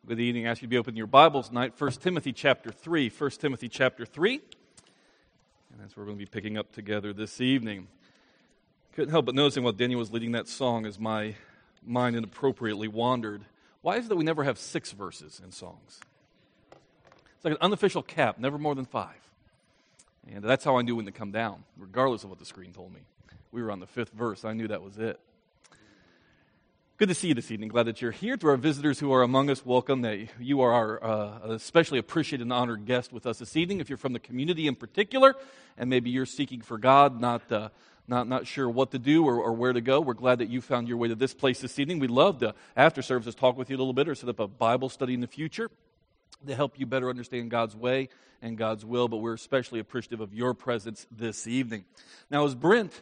Good evening. I ask you to be open your Bibles tonight. 1 Timothy chapter 3. 1 Timothy chapter 3. And that's where we're going to be picking up together this evening. Couldn't help but noticing while Daniel was leading that song as my mind inappropriately wandered. Why is it that we never have 6 verses in songs? It's like an unofficial cap, never more than 5. And that's how I knew when to come down, regardless of what the screen told me. We were on the 5th verse. I knew that was it. Good to see you this evening. Glad that you're here. To our visitors who are among us, welcome. That you are our especially appreciated and honored guest with us this evening. If you're from the community in particular, and maybe you're seeking for God, not sure what to do or where to go, we're glad that you found your way to this place this evening. We'd love to, after services, talk with you a little bit or set up a Bible study in the future to help you better understand God's way and God's will. But we're especially appreciative of your presence this evening. Now, as Brent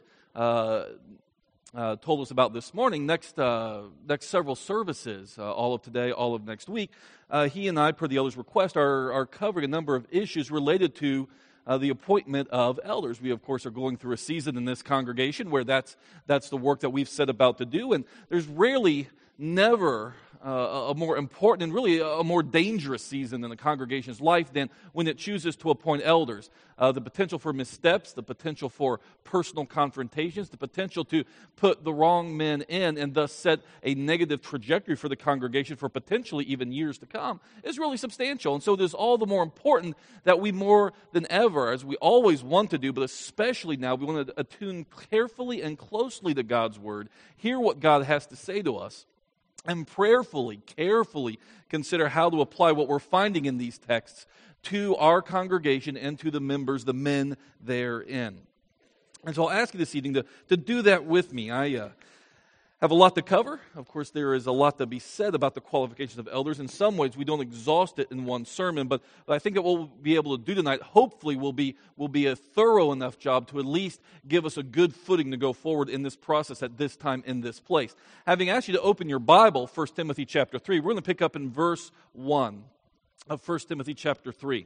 told us about this morning, next several services, all of today, all of next week, he and I, per the elders' request, are covering a number of issues related to the appointment of elders. We, of course, are going through a season in this congregation where that's the work that we've set about to do, and there's rarely, never a more important and really a more dangerous season in the congregation's life than when it chooses to appoint elders. The potential for missteps, the potential for personal confrontations, the potential to put the wrong men in and thus set a negative trajectory for the congregation for potentially even years to come is really substantial. And so it is all the more important that we more than ever, as we always want to do, but especially now, we want to attune carefully and closely to God's Word, hear what God has to say to us, and prayerfully, carefully consider how to apply what we're finding in these texts to our congregation and to the members, the men therein. And so I'll ask you this evening to do that with me. I have a lot to cover. Of course, there is a lot to be said about the qualifications of elders. In some ways, we don't exhaust it in one sermon, but I think that what we'll be able to do tonight, hopefully, will be a thorough enough job to at least give us a good footing to go forward in this process at this time in this place. Having asked you to open your Bible, 1 Timothy chapter 3, we're going to pick up in verse 1 of 1 Timothy chapter 3.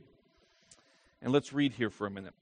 And let's read here for a minute.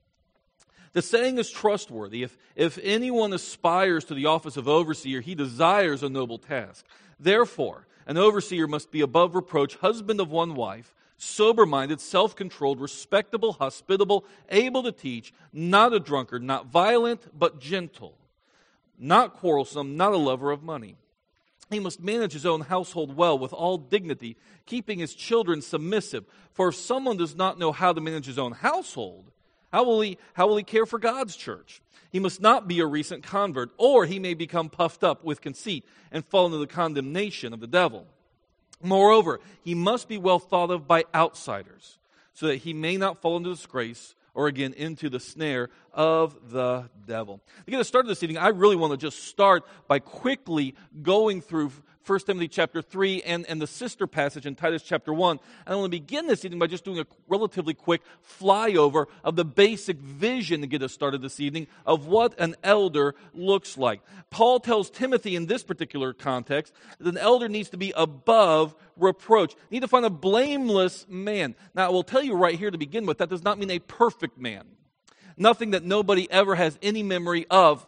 The saying is trustworthy. If anyone aspires to the office of overseer, he desires a noble task. Therefore, an overseer must be above reproach, husband of one wife, sober-minded, self-controlled, respectable, hospitable, able to teach, not a drunkard, not violent, but gentle, not quarrelsome, not a lover of money. He must manage his own household well with all dignity, keeping his children submissive. For if someone does not know how to manage his own household, how will he care for God's church? He must not be a recent convert, or he may become puffed up with conceit and fall into the condemnation of the devil. Moreover, he must be well thought of by outsiders, so that he may not fall into disgrace or again into the snare of the devil. To get us started this evening, I really want to just start by quickly going through 1 Timothy chapter 3 and the sister passage in Titus chapter 1. And I want to begin this evening by just doing a relatively quick flyover of the basic vision to get us started this evening of what an elder looks like. Paul tells Timothy in this particular context that an elder needs to be above reproach. You need to find a blameless man. Now, I will tell you right here to begin with, that does not mean a perfect man. Nothing that nobody ever has any memory of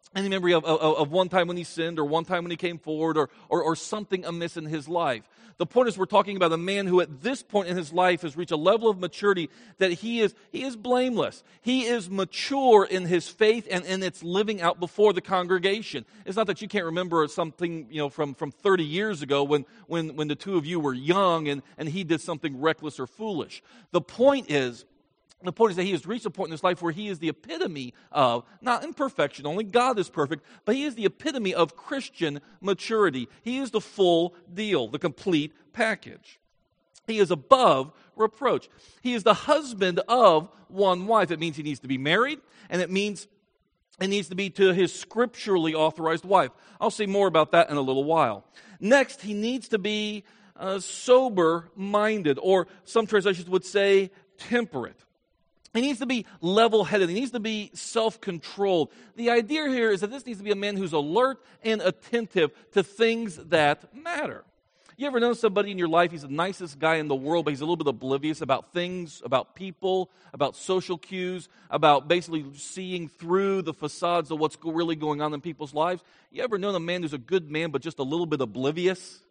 one time when he sinned or one time when he came forward or something amiss in his life. The point is we're talking about a man who at this point in his life has reached a level of maturity that he is blameless. He is mature in his faith and in its living out before the congregation. It's not that you can't remember something from 30 years ago when the two of you were young and he did something reckless or foolish. The point is that he has reached a point in his life where he is the epitome of, not imperfection, only God is perfect, but he is the epitome of Christian maturity. He is the full deal, the complete package. He is above reproach. He is the husband of one wife. It means he needs to be married, and it means it needs to be to his scripturally authorized wife. I'll say more about that in a little while. Next, he needs to be sober-minded, or some translations would say temperate. He needs to be level-headed. He needs to be self-controlled. The idea here is that this needs to be a man who's alert and attentive to things that matter. You ever know somebody in your life, he's the nicest guy in the world, but he's a little bit oblivious about things, about people, about social cues, about basically seeing through the facades of what's really going on in people's lives? You ever known a man who's a good man, but just a little bit oblivious?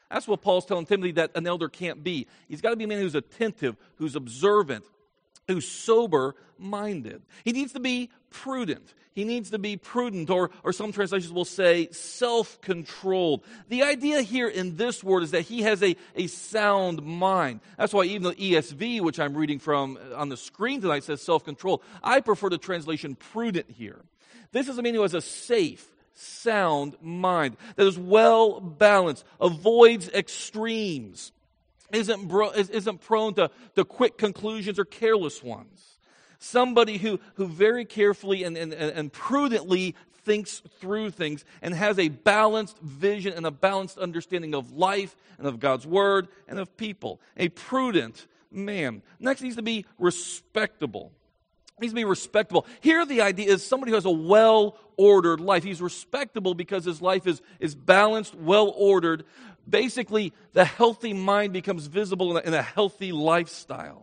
That's what Paul's telling Timothy that an elder can't be. He's got to be a man who's attentive, who's observant, who's sober-minded. He needs to be prudent. He needs to be prudent, or some translations will say self-controlled. The idea here in this word is that he has a sound mind. That's why even the ESV, which I'm reading from on the screen tonight, says self-controlled. I prefer the translation prudent here. This is a man who has a safe, sound mind that is well balanced, avoids extremes, isn't prone to quick conclusions or careless ones. Somebody who very carefully and prudently thinks through things and has a balanced vision and a balanced understanding of life and of God's word and of people. A prudent man. Next, he needs to be respectable. He needs to be respectable. Here the idea is somebody who has a well-ordered life. He's respectable because his life is balanced, well-ordered. Basically, the healthy mind becomes visible in a healthy lifestyle.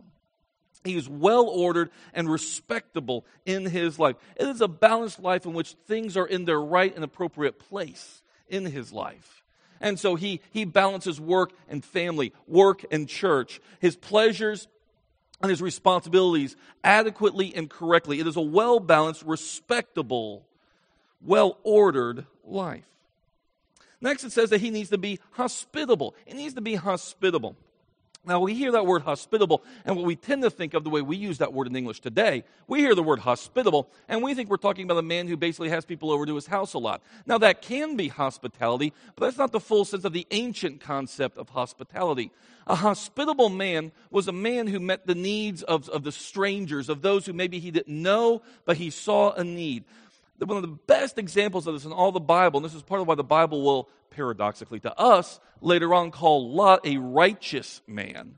He is well-ordered and respectable in his life. It is a balanced life in which things are in their right and appropriate place in his life. And so he balances work and family, work and church, his pleasures and his responsibilities adequately and correctly. It is a well-balanced, respectable, well-ordered life. Next, it says that he needs to be hospitable. He needs to be hospitable. Now, we hear that word hospitable, and what we tend to think of the way we use that word in English today, we hear the word hospitable, and we think we're talking about a man who basically has people over to his house a lot. Now, that can be hospitality, but that's not the full sense of the ancient concept of hospitality. A hospitable man was a man who met the needs of the strangers, of those who maybe he didn't know, but he saw a need. One of the best examples of this in all the Bible, and this is part of why the Bible will, paradoxically to us, later on call Lot a righteous man,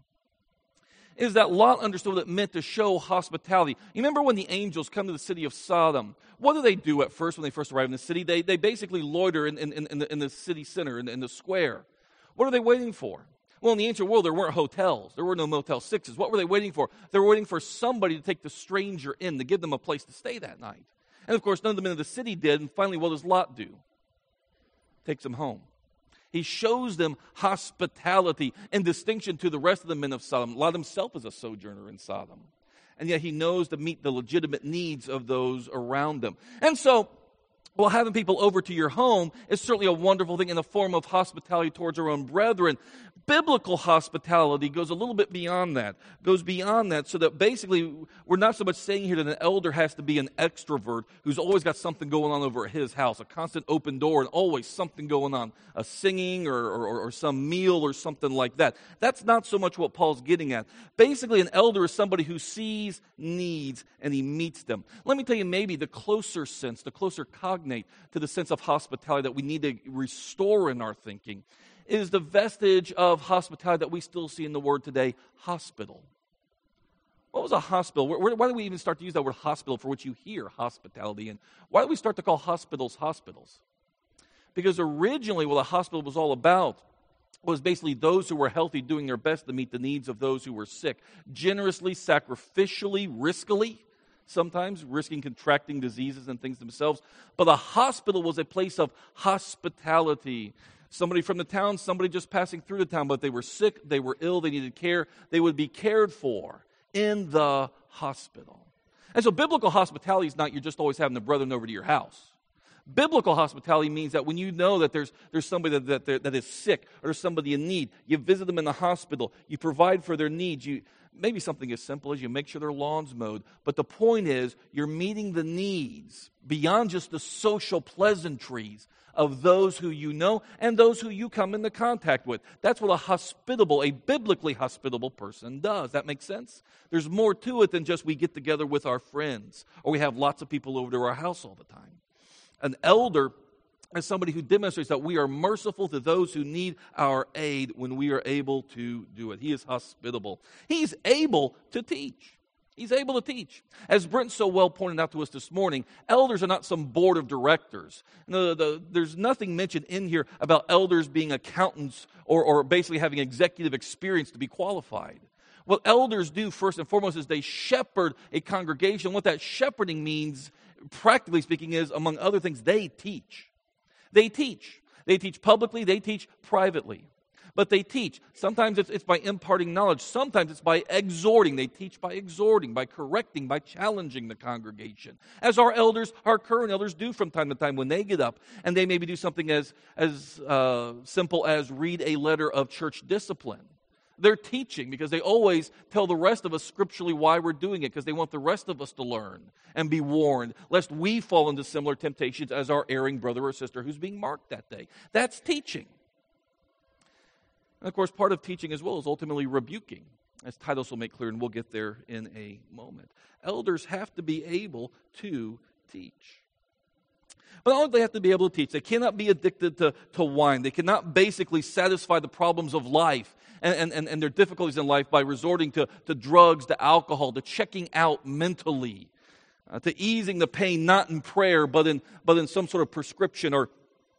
is that Lot understood what it meant to show hospitality. You remember when the angels come to the city of Sodom? What do they do at first when they first arrive in the city? They basically loiter in the city center, in the square. What are they waiting for? Well, in the ancient world, there weren't hotels. There were no Motel 6s. What were they waiting for? They were waiting for somebody to take the stranger in, to give them a place to stay that night. And of course, none of the men of the city did. And finally, what does Lot do? Takes them home. He shows them hospitality in distinction to the rest of the men of Sodom. Lot himself is a sojourner in Sodom. And yet he knows to meet the legitimate needs of those around him. And so, well, having people over to your home is certainly a wonderful thing in the form of hospitality towards our own brethren. Biblical hospitality goes a little bit beyond that, so that basically we're not so much saying here that an elder has to be an extrovert who's always got something going on over at his house, a constant open door and always something going on, a singing or some meal or something like that. That's not so much what Paul's getting at. Basically, an elder is somebody who sees needs and he meets them. Let me tell you maybe the closer sense, the closer cognate to the sense of hospitality that we need to restore in our thinking is the vestige of hospitality that we still see in the word today, hospital. What was a hospital? Why do we even start to use that word hospital for which you hear hospitality? And why do we start to call hospitals hospitals? Because originally what a hospital was all about was basically those who were healthy doing their best to meet the needs of those who were sick. Generously, sacrificially, riskily, sometimes risking contracting diseases and things themselves. But a hospital was a place of hospitality. Somebody from the town, somebody just passing through the town, but they were sick, they were ill, they needed care. They would be cared for in the hospital. And so biblical hospitality is not you're just always having the brethren over to your house. Biblical hospitality means that when you know that there's somebody that is sick or somebody in need, you visit them in the hospital, you provide for their needs. Maybe something as simple as you make sure their lawn's mowed. But the point is, you're meeting the needs beyond just the social pleasantries of those who you know and those who you come into contact with. That's what a biblically hospitable person does. That makes sense? There's more to it than just we get together with our friends or we have lots of people over to our house all the time. An elder is somebody who demonstrates that we are merciful to those who need our aid when we are able to do it. He is hospitable. He's able to teach. He's able to teach. As Brent so well pointed out to us this morning, elders are not some board of directors. There's nothing mentioned in here about elders being accountants or basically having executive experience to be qualified. What elders do first and foremost is they shepherd a congregation. What that shepherding means, practically speaking, is, among other things, they teach. They teach. They teach publicly, they teach privately. But they teach. Sometimes it's by imparting knowledge. Sometimes it's by exhorting. They teach by exhorting, by correcting, by challenging the congregation. As our elders, our current elders do from time to time when they get up and they maybe do something as simple as read a letter of church discipline. They're teaching because they always tell the rest of us scripturally why we're doing it, because they want the rest of us to learn and be warned, lest we fall into similar temptations as our erring brother or sister who's being marked that day. That's teaching. And of course, part of teaching as well is ultimately rebuking, as Titus will make clear, and we'll get there in a moment. Elders have to be able to teach. But not only do they have to be able to teach, they cannot be addicted to wine. They cannot basically satisfy the problems of life and their difficulties in life by resorting to drugs, to alcohol, to checking out mentally, to easing the pain, not in prayer, but in some sort of prescription or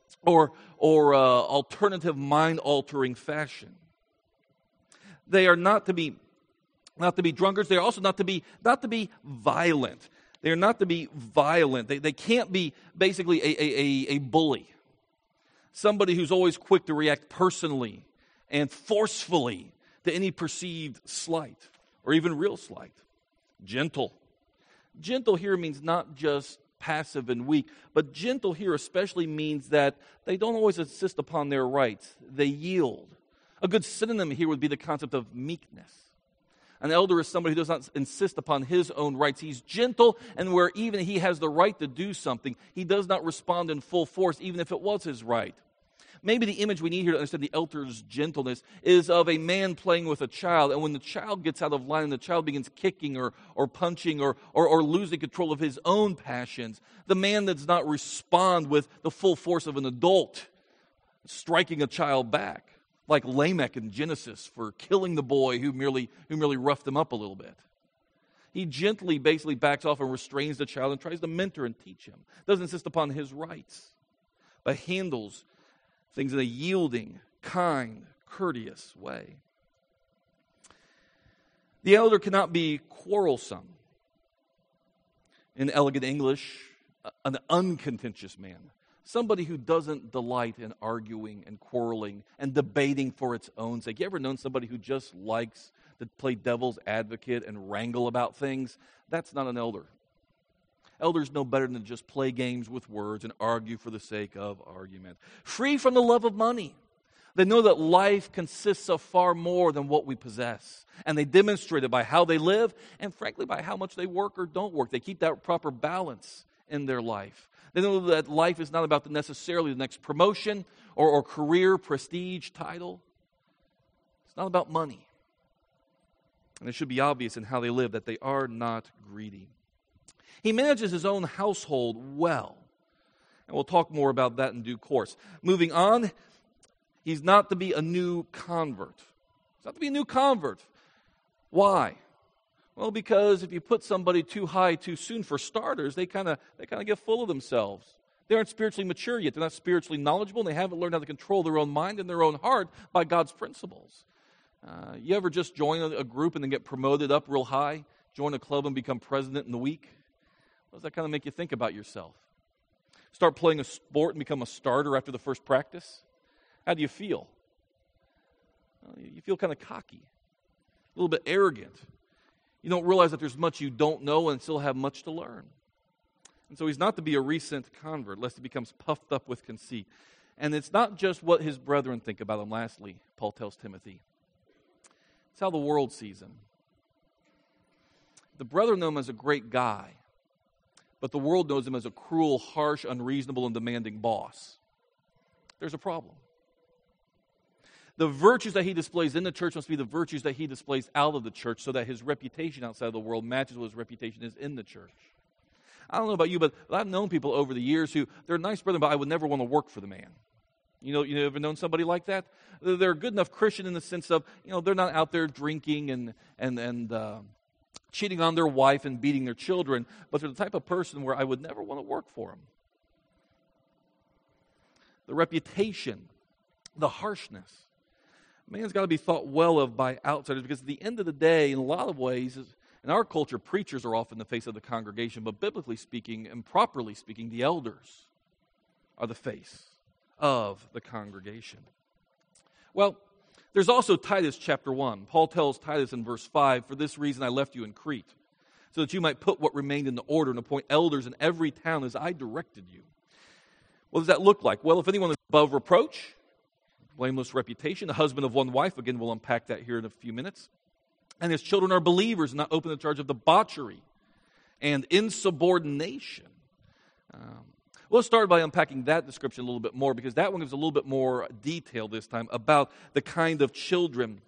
alternative mind-altering fashion. They are not to be drunkards. They are also not to be violent. They are not to be violent. They can't be basically a bully. Somebody who's always quick to react personally and forcefully to any perceived slight or even real slight. Gentle. Gentle here means not just passive and weak, but gentle here especially means that they don't always insist upon their rights. They yield. A good synonym here would be the concept of meekness. An elder is somebody who does not insist upon his own rights. He's gentle, and where even he has the right to do something, he does not respond in full force, even if it was his right. Maybe the image we need here to understand the elder's gentleness is of a man playing with a child, and when the child gets out of line and the child begins kicking or punching or losing control of his own passions, the man does not respond with the full force of an adult striking a child back, like Lamech in Genesis for killing the boy who merely roughed him up a little bit. He gently basically backs off and restrains the child and tries to mentor and teach him. Doesn't insist upon his rights, but handles things in a yielding, kind, courteous way. The elder cannot be quarrelsome. In elegant English, an uncontentious man. Somebody who doesn't delight in arguing and quarreling and debating for its own sake. You ever known somebody who just likes to play devil's advocate and wrangle about things? That's not an elder. Elders know better than to just play games with words and argue for the sake of argument. Free from the love of money. They know that life consists of far more than what we possess. And they demonstrate it by how they live and, frankly, by how much they work or don't work. They keep that proper balance in their life. They know that life is not about necessarily the next promotion or career, prestige, title. It's not about money. And it should be obvious in how they live that they are not greedy. He manages his own household well. And we'll talk more about that in due course. Moving on, he's not to be a new convert. He's not to be a new convert. Why? Well, because if you put somebody too high too soon, for starters, they kind of get full of themselves. They aren't spiritually mature yet. They're not spiritually knowledgeable, and they haven't learned how to control their own mind and their own heart by God's principles. You ever just join a group and then get promoted up real high? Join a club and become president in a week? What does that kind of make you think about yourself? Start playing a sport and become a starter after the first practice? How do you feel? You feel kind of cocky, a little bit arrogant. You don't realize that there's much you don't know and still have much to learn. And so he's not to be a recent convert, lest he becomes puffed up with conceit. And it's not just what his brethren think about him, lastly, Paul tells Timothy. It's how the world sees him. The brethren know him as a great guy, but the world knows him as a cruel, harsh, unreasonable, and demanding boss. There's a problem. The virtues that he displays in the church must be the virtues that he displays out of the church so that his reputation outside of the world matches what his reputation is in the church. I don't know about you, but I've known people over the years who, they're a nice brother, but I would never want to work for the man. You ever known somebody like that? They're a good enough Christian in the sense of, they're not out there drinking and cheating on their wife and beating their children, but they're the type of person where I would never want to work for them. The reputation, the harshness. Man's got to be thought well of by outsiders because at the end of the day, in a lot of ways, in our culture, preachers are often the face of the congregation, but biblically speaking and properly speaking, the elders are the face of the congregation. Well, There's also Titus chapter 1. Paul tells Titus in verse 5, "For this reason I left you in Crete, so that you might put what remained into order and appoint elders in every town as I directed you." What does that look like? Well, if anyone is above reproach, blameless reputation, a husband of one wife, again, we'll unpack that here in a few minutes, and his children are believers, not open to charge of debauchery and insubordination. We'll start by unpacking that description a little bit more, because that one gives a little bit more detail this time about the kind of children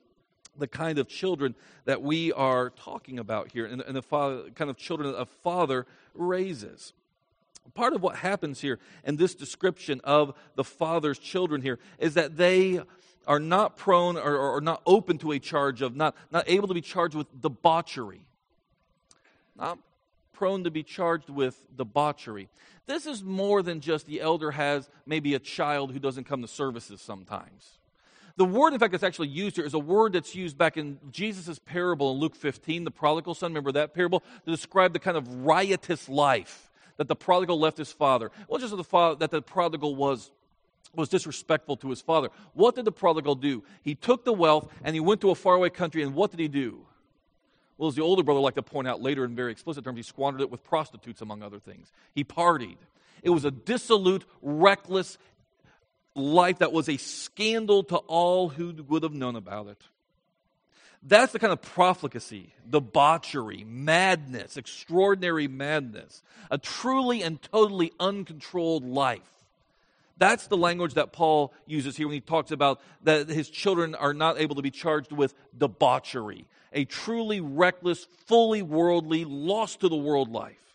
that we are talking about here, and the kind of children that a father raises. Part of what happens here in this description of the father's children here is that they are not prone or not open to a charge of, not able to be charged with debauchery. Not prone to be charged with debauchery. This is more than just the elder has maybe a child who doesn't come to services sometimes. The word, in fact, that's actually used here is a word that's used back in Jesus' parable in Luke 15, the prodigal son. Remember that parable? To describe the kind of riotous life that the prodigal left his father. It wasn't just that the prodigal was disrespectful to his father. What did the prodigal do? He took the wealth and he went to a faraway country, and what did he do? Well, as the older brother liked to point out later in very explicit terms, he squandered it with prostitutes, among other things. He partied. It was a dissolute, reckless life that was a scandal to all who would have known about it. That's the kind of profligacy, debauchery, madness, extraordinary madness, a truly and totally uncontrolled life. That's the language that Paul uses here when he talks about that his children are not able to be charged with debauchery, a truly reckless, fully worldly, lost to the world life.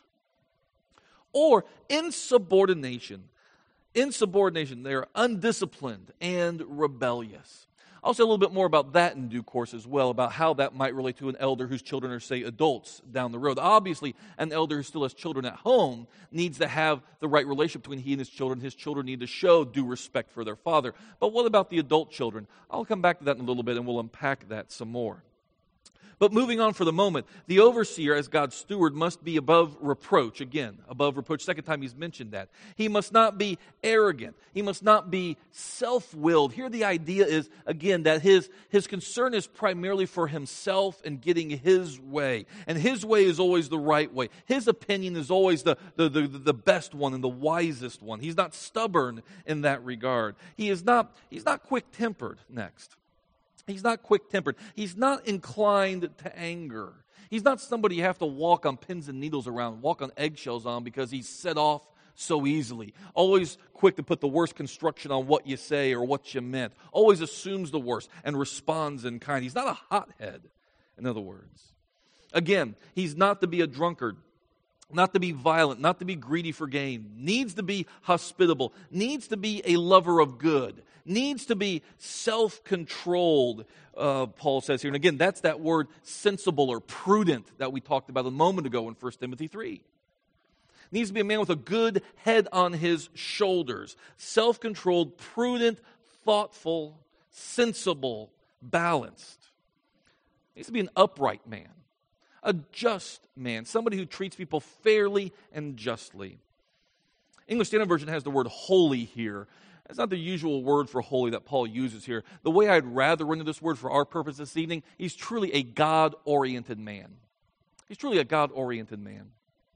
Or insubordination. Insubordination, they are undisciplined and rebellious. I'll say a little bit more about that in due course as well, about how that might relate to an elder whose children are, say, adults down the road. Obviously, an elder who still has children at home needs to have the right relationship between he and his children. His children need to show due respect for their father. But what about the adult children? I'll come back to that in a little bit, and we'll unpack that some more. But moving on for the moment, the overseer as God's steward must be above reproach. Again, above reproach. Second time he's mentioned that. He must not be arrogant. He must not be self-willed. Here the idea is, again, that his concern is primarily for himself and getting his way. And his way is always the right way. His opinion is always the best one and the wisest one. He's not stubborn in that regard. He's not quick-tempered, next. He's not quick-tempered. He's not inclined to anger. He's not somebody you have to walk on pins and needles around, walk on eggshells on because he's set off so easily. Always quick to put the worst construction on what you say or what you meant. Always assumes the worst and responds in kind. He's not a hothead, in other words. Again, he's not to be a drunkard, not to be violent, not to be greedy for gain. Needs to be hospitable. Needs to be a lover of good. Needs to be self-controlled, Paul says here. And again, that's that word sensible or prudent that we talked about a moment ago in 1 Timothy 3. Needs to be a man with a good head on his shoulders. Self-controlled, prudent, thoughtful, sensible, balanced. Needs to be an upright man. A just man. Somebody who treats people fairly and justly. English Standard Version has the word holy here. It's not the usual word for holy that Paul uses here. The way I'd rather render this word for our purpose this evening, he's truly a God-oriented man. He's truly a God-oriented man.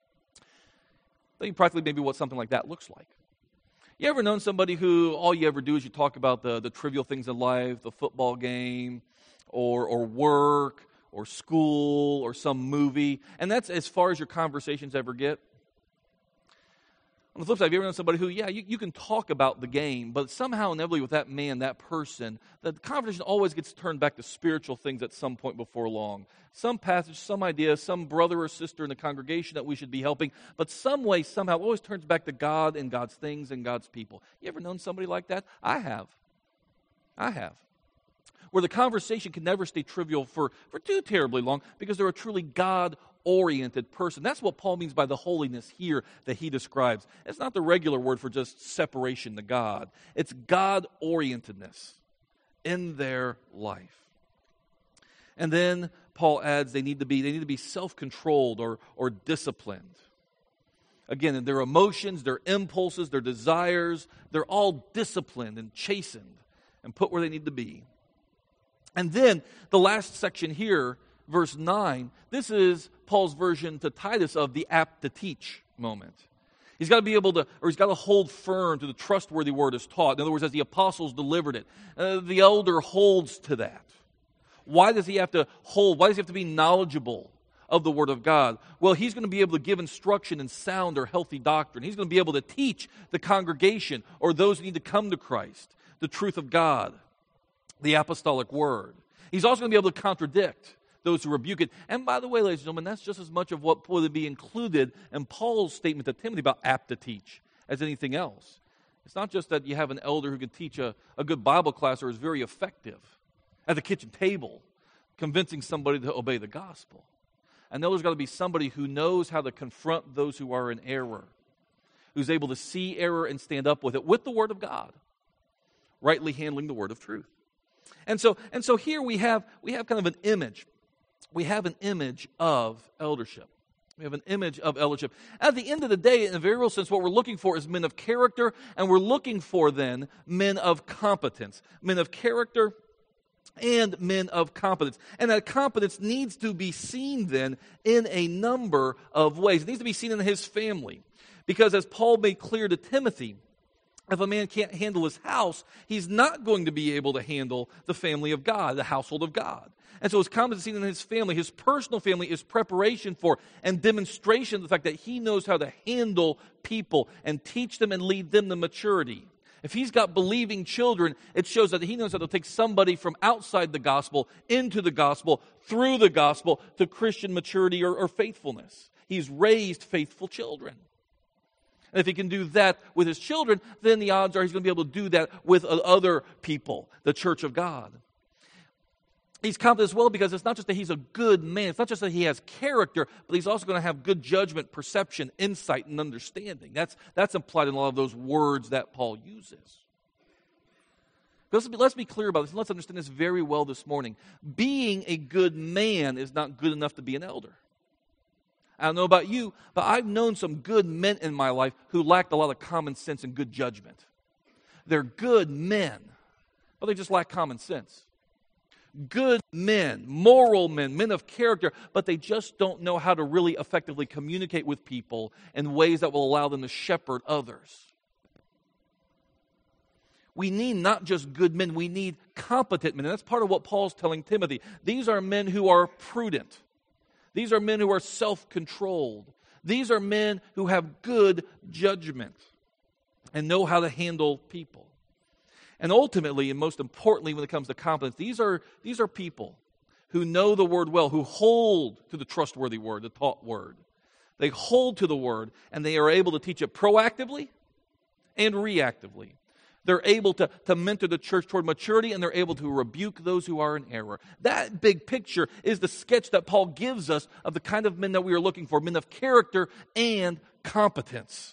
Think practically maybe what something like that looks like. You ever known somebody who all you ever do is you talk about the trivial things in life, the football game, or work, or school, or some movie, and that's as far as your conversations ever get? On the flip side, have you ever known somebody who, you can talk about the game, but somehow inevitably with that man, that person, the conversation always gets turned back to spiritual things at some point before long. Some passage, some idea, some brother or sister in the congregation that we should be helping, but some way, somehow, it always turns back to God and God's things and God's people. You ever known somebody like that? I have. Where the conversation can never stay trivial for too terribly long because they're a truly God-oriented person. That's what Paul means by the holiness here that he describes. It's not the regular word for just separation to God. It's God-orientedness in their life. And then Paul adds they need to be self-controlled or disciplined. Again, their emotions, their impulses, their desires, they're all disciplined and chastened and put where they need to be. And then the last section here, verse 9, this is Paul's version to Titus of the apt to teach moment. He's got to be able to, or he's got to hold firm to the trustworthy word as taught. In other words, as the apostles delivered it. The elder holds to that. Why does he have to hold? Why does he have to be knowledgeable of the Word of God? Well, he's going to be able to give instruction in sound or healthy doctrine. He's going to be able to teach the congregation or those who need to come to Christ the truth of God, the apostolic word. He's also going to be able to contradict those who rebuke it. And by the way, ladies and gentlemen, that's just as much of what would be included in Paul's statement to Timothy about apt to teach as anything else. It's not just that you have an elder who can teach a good Bible class or is very effective at the kitchen table, convincing somebody to obey the gospel. And there's got to be somebody who knows how to confront those who are in error, who's able to see error and stand up with it with the Word of God, rightly handling the word of truth. And so here we have kind of an image. We have an image of eldership. We have an image of eldership. At the end of the day, in a very real sense, what we're looking for is men of character, and we're looking for then men of competence. Men of character and men of competence. And that competence needs to be seen then in a number of ways. It needs to be seen in his family. Because as Paul made clear to Timothy, if a man can't handle his house, he's not going to be able to handle the family of God, the household of God. And so his competence is seen in his family. His personal family is preparation for and demonstration of the fact that he knows how to handle people and teach them and lead them to maturity. If he's got believing children, it shows that he knows how to take somebody from outside the gospel into the gospel, through the gospel, to Christian maturity or faithfulness. He's raised faithful children. And if he can do that with his children, then the odds are he's going to be able to do that with other people, the church of God. He's competent as well because it's not just that he's a good man. It's not just that he has character, but he's also going to have good judgment, perception, insight, and understanding. That's implied in a lot of those words that Paul uses. But let's be clear about this, and let's understand this very well this morning. Being a good man is not good enough to be an elder. I don't know about you, but I've known some good men in my life who lacked a lot of common sense and good judgment. They're good men, but they just lack common sense. Good men, moral men, men of character, but they just don't know how to really effectively communicate with people in ways that will allow them to shepherd others. We need not just good men, we need competent men. And that's part of what Paul's telling Timothy. These are men who are prudent. These are men who are self-controlled. These are men who have good judgment and know how to handle people. And ultimately, and most importantly when it comes to competence, these are people who know the word well, who hold to the trustworthy word, the taught word. They hold to the word, and they are able to teach it proactively and reactively. They're able to mentor the church toward maturity, and they're able to rebuke those who are in error. That big picture is the sketch that Paul gives us of the kind of men that we are looking for, men of character and competence.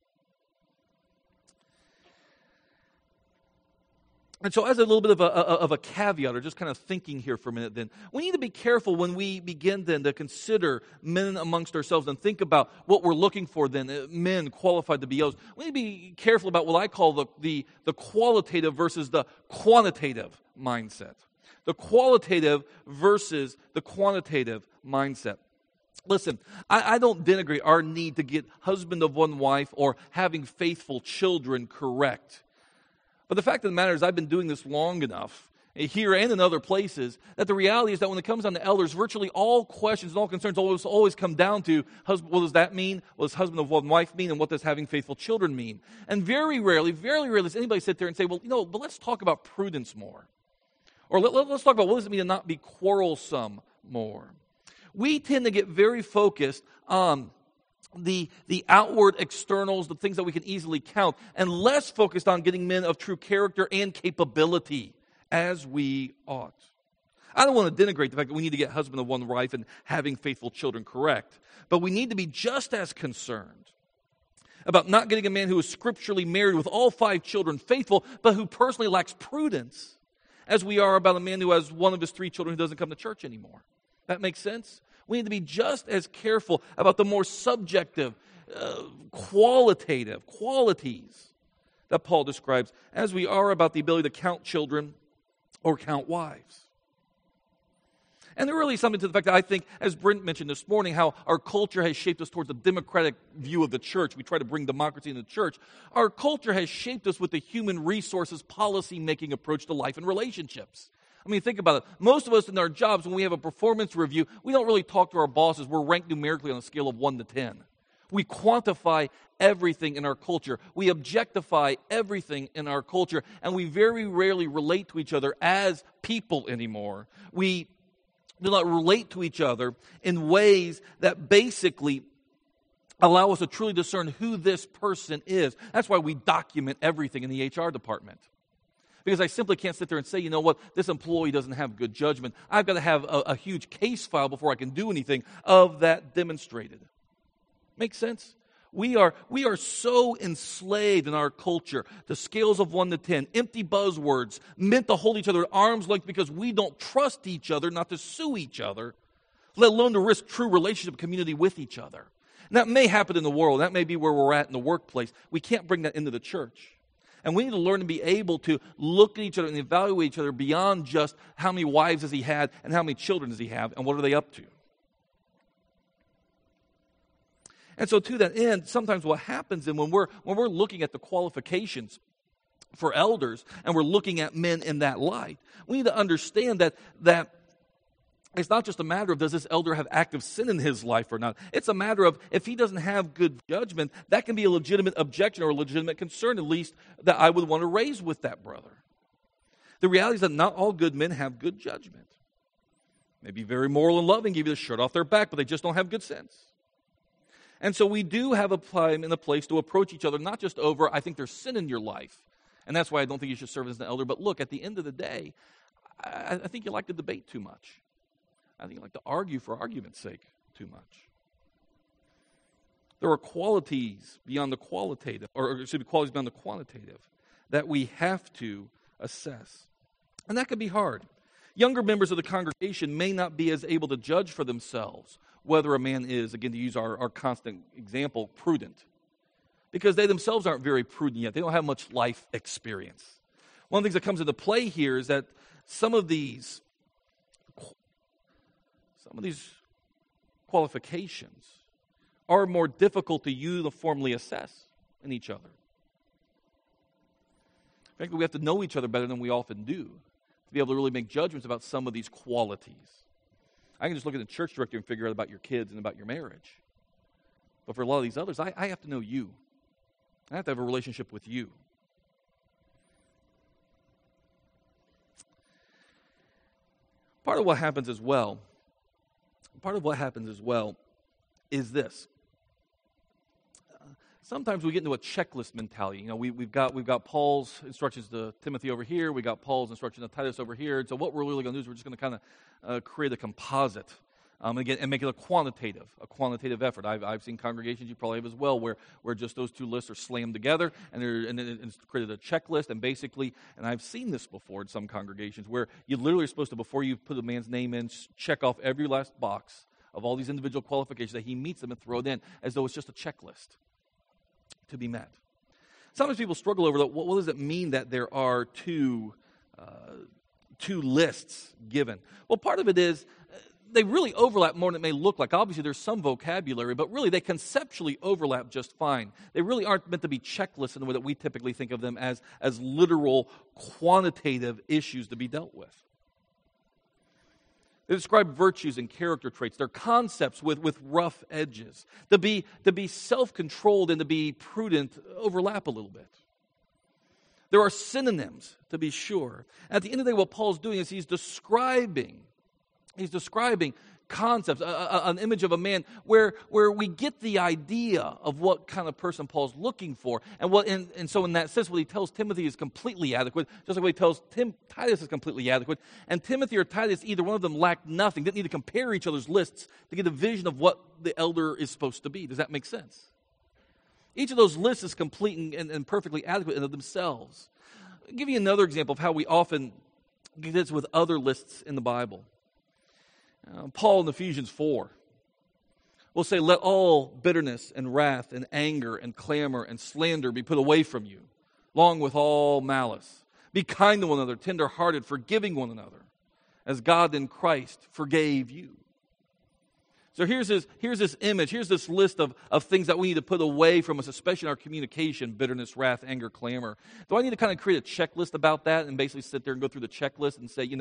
And so as a little bit of a caveat, or just kind of thinking here for a minute then, we need to be careful when we begin then to consider men amongst ourselves and think about what we're looking for then, men qualified to be elders. We need to be careful about what I call the qualitative versus the quantitative mindset. The qualitative versus the quantitative mindset. Listen, I don't denigrate our need to get husband of one wife or having faithful children correct. But the fact of the matter is I've been doing this long enough, here and in other places, that the reality is that when it comes down to elders, virtually all questions and all concerns always come down to, what does that mean? What does husband of one wife mean? And what does having faithful children mean? And very rarely does anybody sit there and say, but let's talk about prudence more. Or let's talk about what does it mean to not be quarrelsome more. We tend to get very focused on the outward externals, the things that we can easily count, and less focused on getting men of true character and capability as we ought. I don't want to denigrate the fact that we need to get husband of one wife and having faithful children correct, but we need to be just as concerned about not getting a man who is scripturally married with all 5 children faithful, but who personally lacks prudence, as we are about a man who has one of his 3 children who doesn't come to church anymore. That makes sense? We need to be just as careful about the more subjective, qualitative qualities that Paul describes as we are about the ability to count children or count wives. And there really is something to the fact that I think, as Brent mentioned this morning, how our culture has shaped us towards a democratic view of the church. We try to bring democracy in the church. Our culture has shaped us with the human resources policy-making approach to life and relationships. I mean, think about it. Most of us in our jobs, when we have a performance review, we don't really talk to our bosses. We're ranked numerically on a scale of 1 to 10. We quantify everything in our culture. We objectify everything in our culture. And we very rarely relate to each other as people anymore. We do not relate to each other in ways that basically allow us to truly discern who this person is. That's why we document everything in the HR department. Because I simply can't sit there and say, you know what, this employee doesn't have good judgment. I've got to have a huge case file before I can do anything of that demonstrated. Make sense? We are so enslaved in our culture to scales of 1 to 10, empty buzzwords meant to hold each other at arm's length because we don't trust each other not to sue each other, let alone to risk true relationship community with each other. And that may happen in the world. That may be where we're at in the workplace. We can't bring that into the church. And we need to learn to be able to look at each other and evaluate each other beyond just how many wives has he had and how many children does he have and what are they up to. And so to that end, sometimes what happens when we're looking at the qualifications for elders and we're looking at men in that light, we need to understand that it's not just a matter of does this elder have active sin in his life or not. It's a matter of if he doesn't have good judgment, that can be a legitimate objection or a legitimate concern, at least, that I would want to raise with that brother. The reality is that not all good men have good judgment. They may be very moral and loving, give you the shirt off their back, but they just don't have good sense. And so we do have a time and a place to approach each other, not just over, I think there's sin in your life, and that's why I don't think you should serve as an elder, but look, at the end of the day, I think you like to debate too much. I think you like to argue for argument's sake too much. There are qualities beyond the qualitative, or it should be qualities beyond the quantitative, that we have to assess. And that can be hard. Younger members of the congregation may not be as able to judge for themselves whether a man is, again, to use our constant example, prudent. Because they themselves aren't very prudent yet. They don't have much life experience. One of the things that comes into play here is that some of these qualifications are more difficult to uniformly assess in each other. Frankly, we have to know each other better than we often do to be able to really make judgments about some of these qualities. I can just look at the church director and figure out about your kids and about your marriage. But for a lot of these others, I have to know you. I have to have a relationship with you. Part of what happens as well is this. Sometimes we get into a checklist mentality. You know, we've got Paul's instructions to Timothy over here. We got Paul's instructions to Titus over here. And so what we're really going to do is we're just going to kind of create a composite, again, and make it a quantitative effort. I've seen congregations, you probably have as well, where just those two lists are slammed together and it's created a checklist. And basically, and I've seen this before in some congregations, where you literally are supposed to, before you put a man's name in, check off every last box of all these individual qualifications that he meets them and throw it in as though it's just a checklist to be met. Sometimes people struggle over that. What does it mean that there are two lists given? Well, part of it is they really overlap more than it may look like. Obviously, there's some vocabulary, but really they conceptually overlap just fine. They really aren't meant to be checklists in the way that we typically think of them as literal quantitative issues to be dealt with. They describe virtues and character traits. They're concepts with rough edges. To be self-controlled and to be prudent overlap a little bit. There are synonyms, to be sure. At the end of the day, what Paul's doing is he's describing concepts, an image of a man where we get the idea of what kind of person Paul's looking for. And so in that sense, what he tells Timothy is completely adequate, just like what he tells Titus is completely adequate. And Timothy or Titus, either one of them lacked nothing, didn't need to compare each other's lists to get a vision of what the elder is supposed to be. Does that make sense? Each of those lists is complete and perfectly adequate in of themselves. I'll give you another example of how we often get this with other lists in the Bible. Paul in Ephesians 4 will say, let all bitterness and wrath and anger and clamor and slander be put away from you, along with all malice. Be kind to one another, tender-hearted, forgiving one another, as God in Christ forgave you. So here's this image, here's this list of things that we need to put away from us, especially in our communication: bitterness, wrath, anger, clamor. Do I need to kind of create a checklist about that and basically sit there and go through the checklist and say,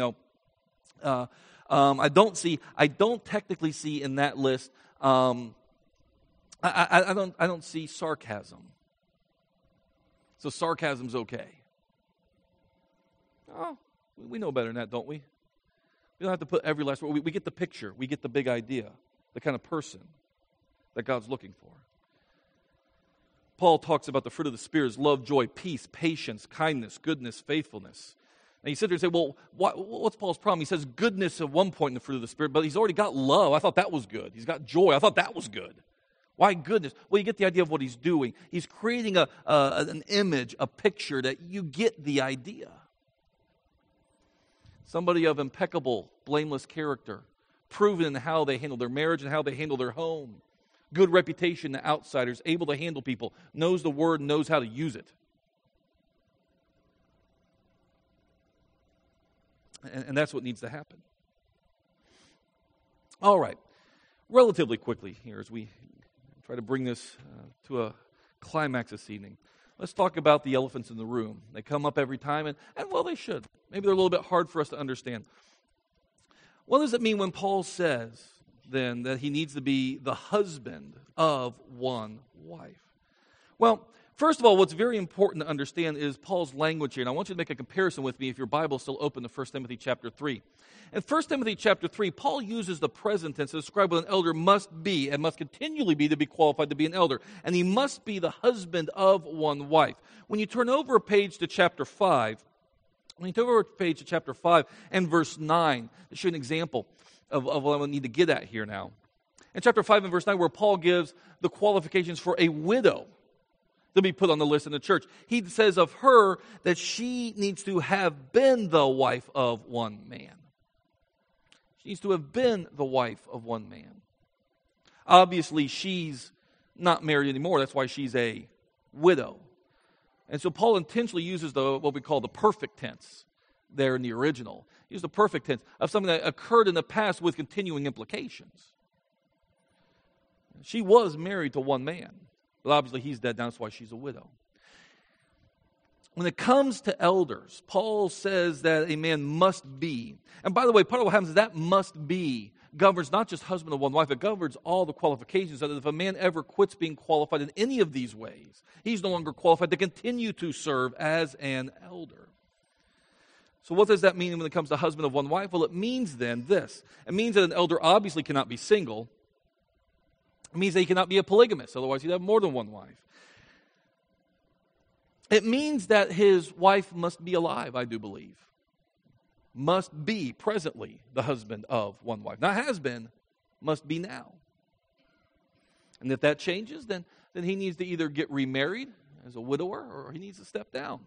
I don't technically see in that list, I don't see sarcasm. So sarcasm's okay. Oh, we know better than that, don't we? We don't have to put every last word. We get the picture. We get the big idea, the kind of person that God's looking for. Paul talks about the fruit of the Spirit is love, joy, peace, patience, kindness, goodness, faithfulness. And you sit there and say, well, what's Paul's problem? He says goodness at one point in the fruit of the Spirit, but he's already got love. I thought that was good. He's got joy. I thought that was good. Why goodness? Well, you get the idea of what he's doing. He's creating an image, a picture that you get the idea. Somebody of impeccable, blameless character, proven in how they handle their marriage and how they handle their home. Good reputation to outsiders, able to handle people, knows the word, knows how to use it. And that's what needs to happen. All right. Relatively quickly here as we try to bring this to a climax this evening. Let's talk about the elephants in the room. They come up every time, and well, they should. Maybe they're a little bit hard for us to understand. What does it mean when Paul says, then, that he needs to be the husband of one wife? Well, first of all, what's very important to understand is Paul's language here. And I want you to make a comparison with me if your Bible is still open to 1 Timothy chapter 3. In 1 Timothy chapter 3, Paul uses the present tense to describe what an elder must be and must continually be to be qualified to be an elder. And he must be the husband of one wife. When you turn over a page to chapter 5, and verse 9, to show you an example of what I need to get at here now. In chapter 5 and verse 9, where Paul gives the qualifications for a widow to be put on the list in the church. He says of her that she needs to have been the wife of one man. She needs to have been the wife of one man. Obviously, she's not married anymore. That's why she's a widow. And so Paul intentionally uses what we call the perfect tense there in the original. He used the perfect tense of something that occurred in the past with continuing implications. She was married to one man. But obviously he's dead now, that's why she's a widow. When it comes to elders, Paul says that a man must be. And by the way, part of what happens is that must be governs not just husband of one wife, it governs all the qualifications, so that if a man ever quits being qualified in any of these ways, he's no longer qualified to continue to serve as an elder. So what does that mean when it comes to husband of one wife? Well, it means then this. It means that an elder obviously cannot be single. It means that he cannot be a polygamist, otherwise he'd have more than one wife. It means that his wife must be alive, I do believe. Must be presently the husband of one wife. Not has been, must be now. And if that changes, then he needs to either get remarried as a widower or he needs to step down.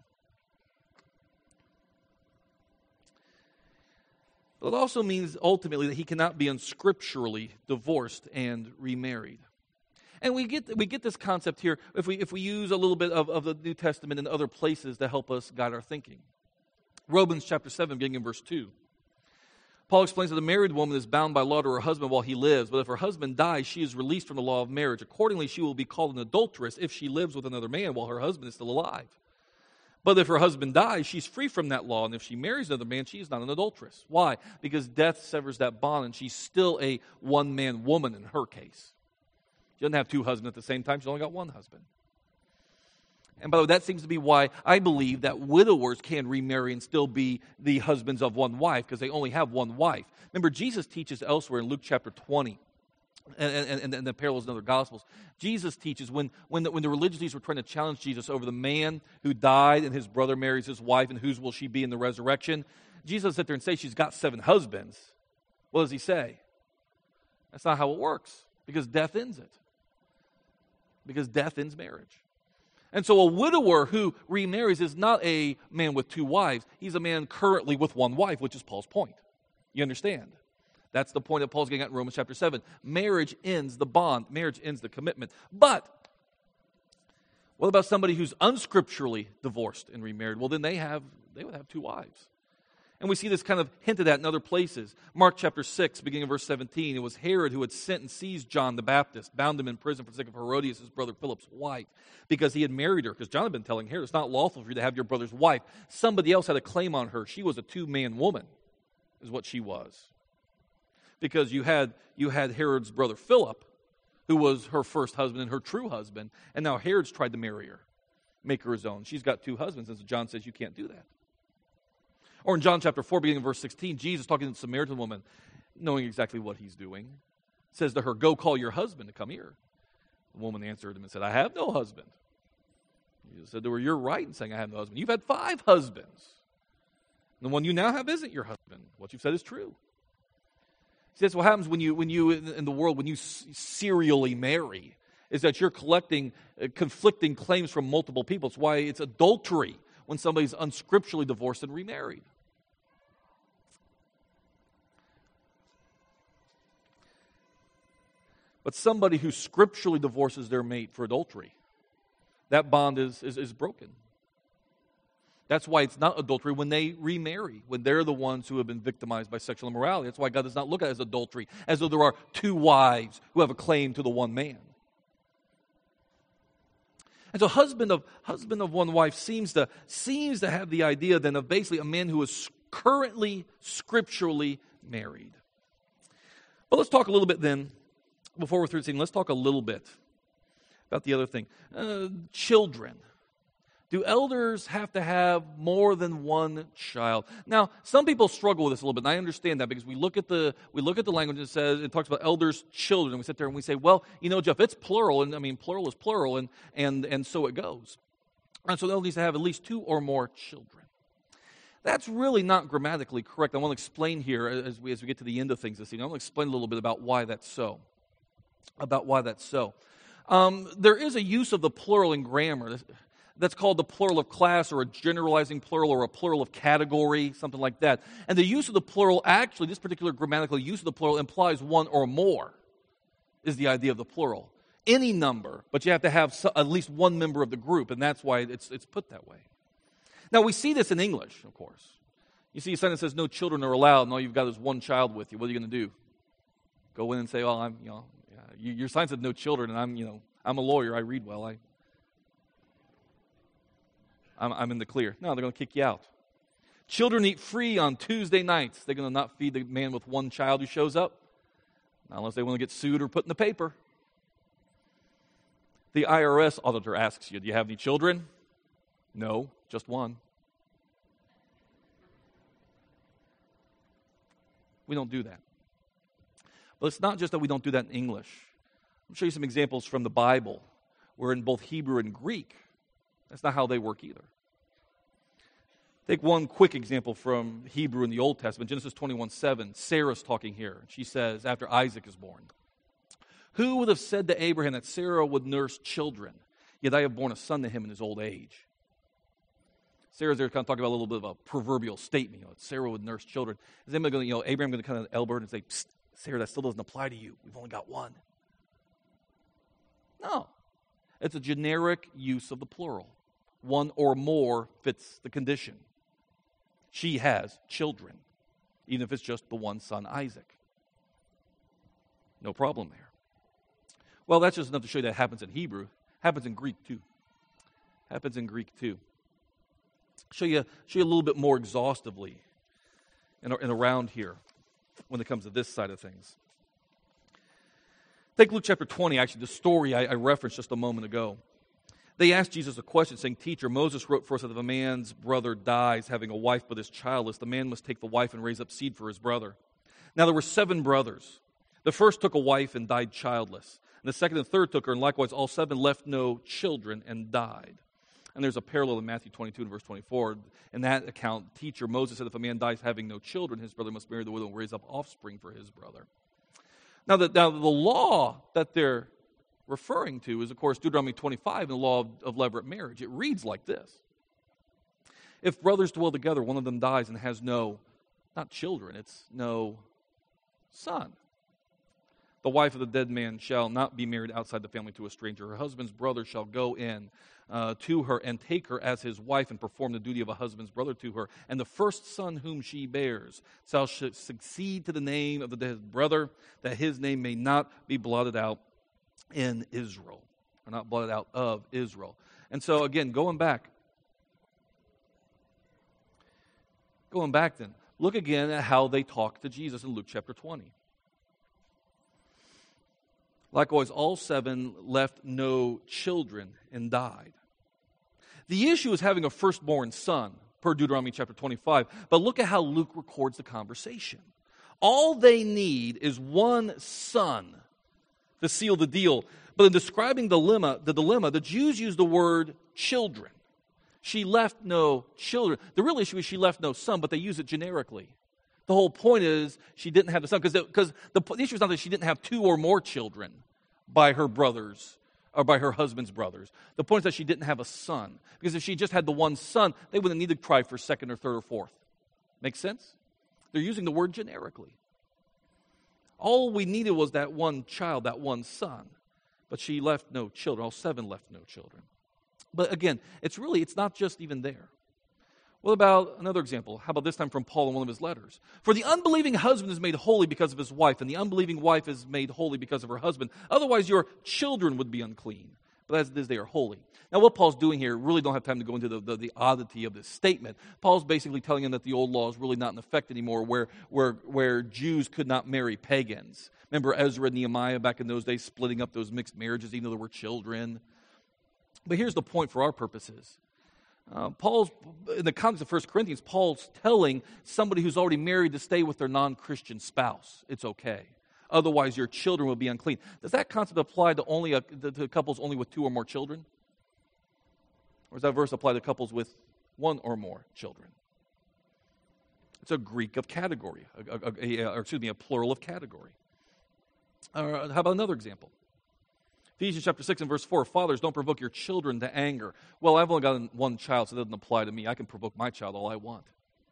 But it also means ultimately that he cannot be unscripturally divorced and remarried. And we get this concept here if we use a little bit of the New Testament and other places to help us guide our thinking. Romans chapter 7, beginning in verse 2. Paul explains that a married woman is bound by law to her husband while he lives, but if her husband dies, she is released from the law of marriage. Accordingly, she will be called an adulteress if she lives with another man while her husband is still alive. But if her husband dies, she's free from that law, and if she marries another man, she is not an adulteress. Why? Because death severs that bond, and she's still a one-man woman in her case. She doesn't have two husbands at the same time. She's only got one husband. And by the way, that seems to be why I believe that widowers can remarry and still be the husbands of one wife, because they only have one wife. Remember, Jesus teaches elsewhere in Luke chapter 20, and the parables in other Gospels. Jesus teaches when the religious leaders were trying to challenge Jesus over the man who died and his brother marries his wife and whose will she be in the resurrection, Jesus sat there and say she's got 7 husbands. What does he say? That's not how it works, because death ends it. Because death ends marriage. And so a widower who remarries is not a man with 2 wives. He's a man currently with one wife, which is Paul's point. You understand? That's the point that Paul's getting at in Romans chapter 7. Marriage ends the bond. Marriage ends the commitment. But what about somebody who's unscripturally divorced and remarried? Well, then they would have 2 wives. And we see this kind of hinted at in other places. Mark chapter 6, beginning of verse 17, it was Herod who had sent and seized John the Baptist, bound him in prison for the sake of Herodias, his brother Philip's wife, because he had married her. Because John had been telling Herod, it's not lawful for you to have your brother's wife. Somebody else had a claim on her. She was a two-man woman, is what she was. Because you had Herod's brother Philip, who was her first husband and her true husband, and now Herod's tried to marry her, make her his own. She's got two husbands, and so John says you can't do that. Or in John chapter 4, beginning of verse 16, Jesus, talking to the Samaritan woman, knowing exactly what he's doing, says to her, go call your husband to come here. The woman answered him and said, I have no husband. Jesus said to her, you're right in saying I have no husband. You've had 5 husbands. The one you now have isn't your husband. What you've said is true. See, that's what happens when you in the world, when you serially marry, is that you're collecting conflicting claims from multiple people. It's why it's adultery when somebody's unscripturally divorced and remarried. But somebody who scripturally divorces their mate for adultery, that bond is broken. That's why it's not adultery when they remarry, when they're the ones who have been victimized by sexual immorality. That's why God does not look at it as adultery, as though there are 2 wives who have a claim to the one man. And so husband of one wife seems to have the idea then of basically a man who is currently scripturally married. But let's talk a little bit then, before we're through the scene, let's talk a little bit about the other thing. Children. Do elders have to have more than one child? Now, some people struggle with this a little bit, and I understand that because we look at the language and it talks about elders' children, and we sit there and we say, well, Jeff, it's plural, and I mean plural is plural, and so it goes. And so elders need to have at least 2 or more children. That's really not grammatically correct. I want to explain here as we get to the end of things this evening. I want to explain a little bit about why that's so. There is a use of the plural in grammar. That's called the plural of class, or a generalizing plural, or a plural of category, something like that. And the use of the plural, actually, this particular grammatical use of the plural implies 1 or more, is the idea of the plural. Any number, but you have to have at least one member of the group, and that's why it's put that way. Now, we see this in English, of course. You see a sign that says no children are allowed, and all you've got is one child with you. What are you going to do? Go in and say, well, your sign said no children, and I'm a lawyer, I read well, I'm in the clear. No, they're going to kick you out. Children eat free on Tuesday nights. They're going to not feed the man with one child who shows up, not unless they want to get sued or put in the paper. The IRS auditor asks you, do you have any children? No, just one. We don't do that. But it's not just that we don't do that in English. I'll show you some examples from the Bible where in both Hebrew and Greek, that's not how they work either. Take one quick example from Hebrew in the Old Testament, Genesis 21:7. Sarah's talking here. She says, after Isaac is born, who would have said to Abraham that Sarah would nurse children, yet I have borne a son to him in his old age? Sarah's there kind of talking about a little bit of a proverbial statement, that Sarah would nurse children. Is anybody going to, Abraham going to kind of elbow her and say, psst, Sarah, that still doesn't apply to you. We've only got one. No. It's a generic use of the plural. 1 or more fits the condition. She has children, even if it's just the one son, Isaac. No problem there. Well, that's just enough to show you that happens in Hebrew. Happens in Greek too. Show you a little bit more exhaustively and around here when it comes to this side of things. Take Luke chapter 20, actually, the story I referenced just a moment ago. They asked Jesus a question, saying, Teacher, Moses wrote for us that if a man's brother dies having a wife but is childless, the man must take the wife and raise up seed for his brother. Now there were 7 brothers. The first took a wife and died childless. And the second and third took her, and likewise all 7 left no children and died. And there's a parallel in Matthew 22 and verse 24. In that account, Teacher, Moses said if a man dies having no children, his brother must marry the widow and raise up offspring for his brother. Now the law that they're referring to is, of course, Deuteronomy 25 and the law of levirate marriage. It reads like this. If brothers dwell together, one of them dies and has no, not children, it's no son. The wife of the dead man shall not be married outside the family to a stranger. Her husband's brother shall go in to her and take her as his wife and perform the duty of a husband's brother to her. And the first son whom she bears shall succeed to the name of the dead brother, that his name may not be blotted out in Israel, or not blotted out of Israel. And so again, going back then, look again at how they talk to Jesus in Luke chapter 20. Likewise, all 7 left no children and died. The issue is having a firstborn son, per Deuteronomy chapter 25. But look at how Luke records the conversation. All they need is one son to seal the deal. But in describing the dilemma, the Jews use the word children. She left no children. The real issue is she left no son, but they use it generically. The whole point is she didn't have the son, because the issue is not that she didn't have 2 or more children by her brothers or by her husband's brothers. The point is that she didn't have a son, because if she just had the one son, they wouldn't need to try for second or third or fourth. Make sense? They're using the word generically. All we needed was that one child, that one son, but she left no children. All 7 left no children. But again, it's not just even there. What about another example? How about this time from Paul in one of his letters? For the unbelieving husband is made holy because of his wife, and the unbelieving wife is made holy because of her husband. Otherwise, your children would be unclean. But as it is, they are holy. Now, what Paul's doing here, really don't have time to go into the oddity of this statement. Paul's basically telling him that the old law is really not in effect anymore, where Jews could not marry pagans. Remember Ezra and Nehemiah back in those days splitting up those mixed marriages, even though there were children. But here's the point for our purposes. In the context of 1 Corinthians, Paul's telling somebody who's already married to stay with their non-Christian spouse. It's okay. Otherwise, your children will be unclean. Does that concept apply to couples only with 2 or more children? Or does that verse apply to couples with 1 or more children? It's a Greek of category, a plural of category. How about another example? Ephesians chapter 6 and verse 4, fathers, don't provoke your children to anger. Well, I've only got one child, so it doesn't apply to me. I can provoke my child all I want.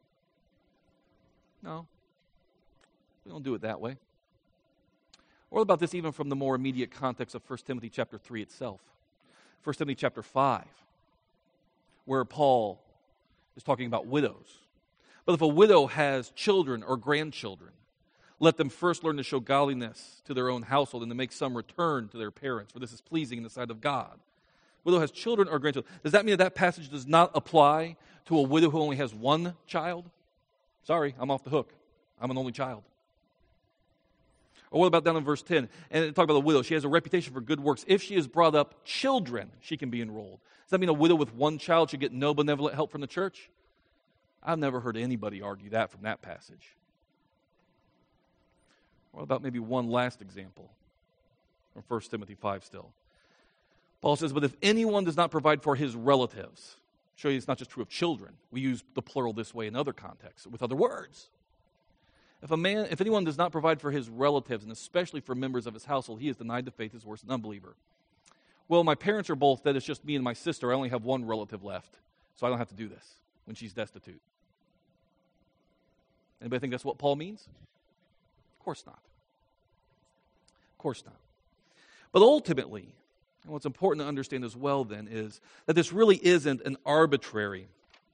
No, we don't do it that way. What about this even from the more immediate context of 1 Timothy chapter 3 itself? 1 Timothy chapter 5, where Paul is talking about widows. But if a widow has children or grandchildren, let them first learn to show godliness to their own household and to make some return to their parents, for this is pleasing in the sight of God. Widow has children or grandchildren. Does that mean that passage does not apply to a widow who only has one child? Sorry, I'm off the hook. I'm an only child. Or what about down in verse 10? And talk about the widow. She has a reputation for good works. If she has brought up children, she can be enrolled. Does that mean a widow with one child should get no benevolent help from the church? I've never heard anybody argue that from that passage. What about maybe one last example from 1 Timothy 5 still? Paul says, but if anyone does not provide for his relatives, show you it's not just true of children. We use the plural this way in other contexts, with other words. If anyone does not provide for his relatives, and especially for members of his household, he is denied the faith, is worse than an unbeliever. Well, my parents are both dead, it's just me and my sister. I only have one relative left, so I don't have to do this when she's destitute. Anybody think that's what Paul means? Of course not. Of course not. But ultimately, and what's important to understand as well then is that this really isn't an arbitrary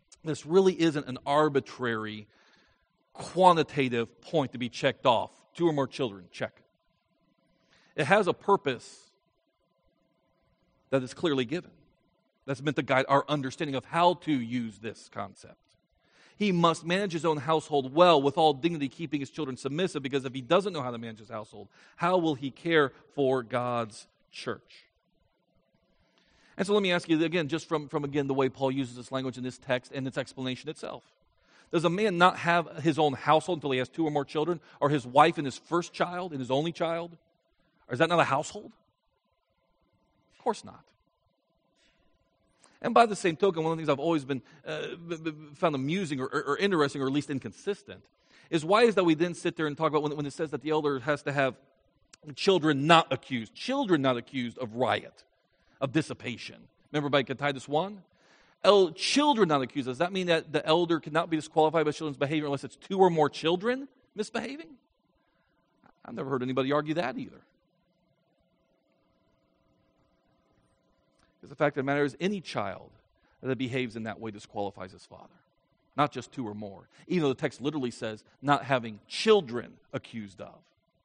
quantitative point to be checked off. 2 or more children, check. It has a purpose that is clearly given. That's meant to guide our understanding of how to use this concept. He must manage his own household well, with all dignity, keeping his children submissive, because if he doesn't know how to manage his household, how will he care for God's church? And so let me ask you again, just from again the way Paul uses this language in this text and its explanation itself. Does a man not have his own household until he has 2 or more children, or his wife and his first child and his only child? Or is that not a household? Of course not. And by the same token, one of the things I've always been found amusing or interesting, or at least inconsistent, is why is that we then sit there and talk about when it says that the elder has to have children not accused of riot, of dissipation. Remember by Titus 1? Children not accused. Does that mean that the elder cannot be disqualified by children's behavior unless it's 2 or more children misbehaving? I've never heard anybody argue that either. Because the fact of the matter is, any child that behaves in that way disqualifies his father. Not just two or more. Even though the text literally says, not having children accused of.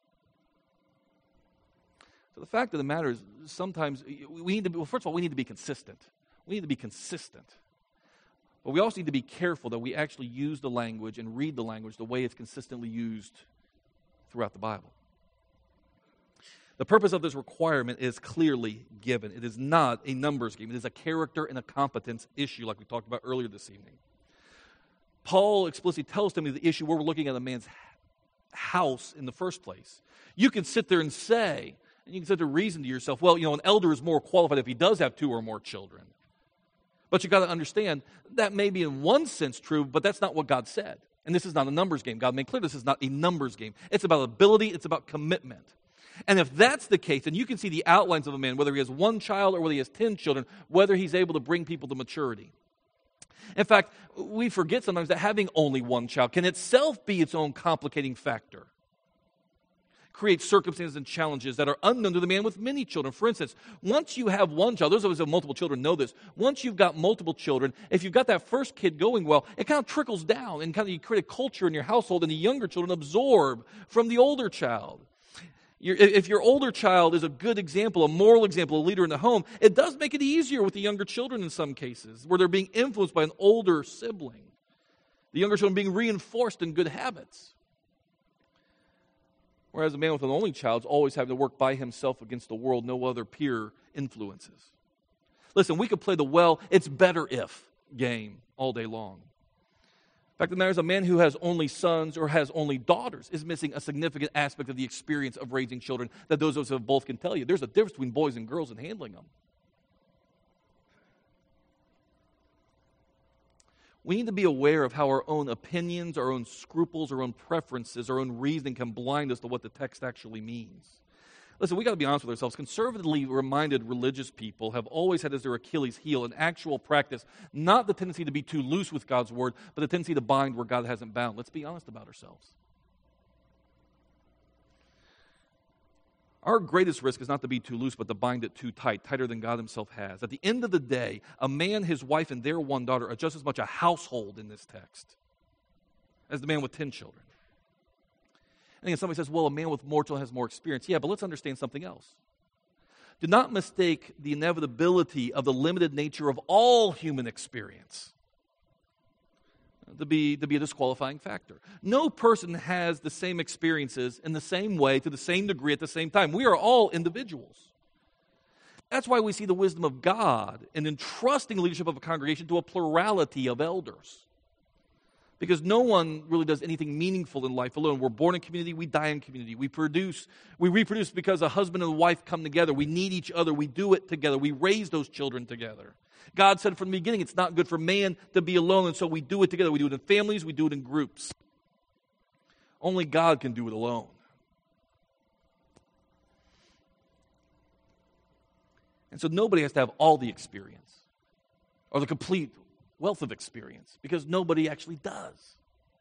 So the fact of the matter is, sometimes we need to be, well, first of all, we need to be consistent. We need to be consistent. But we also need to be careful that we actually use the language and read the language the way it's consistently used throughout the Bible. The purpose of this requirement is clearly given. It is not a numbers game. It is a character and a competence issue like we talked about earlier this evening. Paul explicitly tells them the issue where we're looking at a man's house in the first place. You can sit there and say, and you can sit there and reason to yourself, well, an elder is more qualified if he does have two or more children. But you've got to understand, that may be in one sense true, but that's not what God said. And this is not a numbers game. God made clear this is not a numbers game. It's about ability, it's about commitment. And if that's the case, then you can see the outlines of a man, whether he has one child or whether he has 10 children, whether he's able to bring people to maturity. In fact, we forget sometimes that having only one child can itself be its own complicating factor. Create circumstances and challenges that are unknown to the man with many children. For instance, once you have one child, those of us who have multiple children know this. Once you've got multiple children, if you've got that first kid going well, it kind of trickles down and kind of you create a culture in your household, and the younger children absorb from the older child. If your older child is a good example, a moral example, a leader in the home, it does make it easier with the younger children in some cases, where they're being influenced by an older sibling. The younger children being reinforced in good habits. Whereas a man with an only child is always having to work by himself against the world, no other peer influences. Listen, we could play the well, it's better if game all day long. In fact, the matter is, a man who has only sons or has only daughters is missing a significant aspect of the experience of raising children that those of us who have both can tell you. There's a difference between boys and girls in handling them. We need to be aware of how our own opinions, our own scruples, our own preferences, our own reasoning can blind us to what the text actually means. Listen, we got to be honest with ourselves. Conservatively minded religious people have always had as their Achilles heel in actual practice, not the tendency to be too loose with God's word, but the tendency to bind where God hasn't bound. Let's be honest about ourselves. Our greatest risk is not to be too loose, but to bind it too tight, tighter than God himself has. At the end of the day, a man, his wife, and their one daughter are just as much a household in this text as the man with 10 children. And again, somebody says, well, a man with more children has more experience. Yeah, but let's understand something else. Do not mistake the inevitability of the limited nature of all human experience to be a disqualifying factor. No person has the same experiences in the same way, to the same degree, at the same time. We are all individuals. That's why we see the wisdom of God in entrusting the leadership of a congregation to a plurality of elders. Because no one really does anything meaningful in life alone. We're born in community, we die in community. We reproduce because a husband and wife come together. We need each other, we do it together. We raise those children together. God said from the beginning it's not good for man to be alone, and so we do it together. We do it in families, we do it in groups. Only God can do it alone. And so nobody has to have all the experience or the complete wealth of experience, because nobody actually does.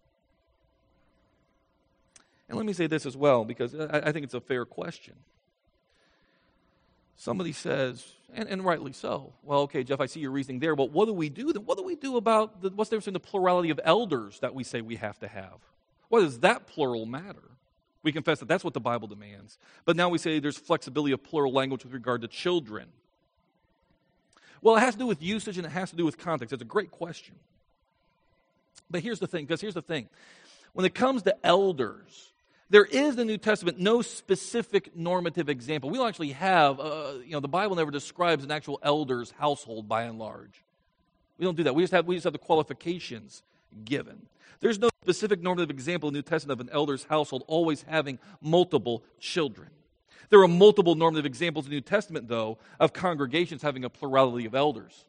And let me say this as well, because I think it's a fair question. Somebody says, and rightly so, well, okay, Jeff, I see your reasoning there, but what do we do then? What do we do about, what's the difference in the plurality of elders that we say we have to have? Why does that plural matter? We confess that that's what the Bible demands. But now we say there's flexibility of plural language with regard to children. Well, it has to do with usage and it has to do with context. It's a great question. But here's the thing, when it comes to elders, there is in the New Testament no specific normative example. We don't actually have, the Bible never describes an actual elder's household by and large. We don't do that. We just have the qualifications given. There's no specific normative example in the New Testament of an elder's household always having multiple children. There are multiple normative examples in the New Testament, though, of congregations having a plurality of elders.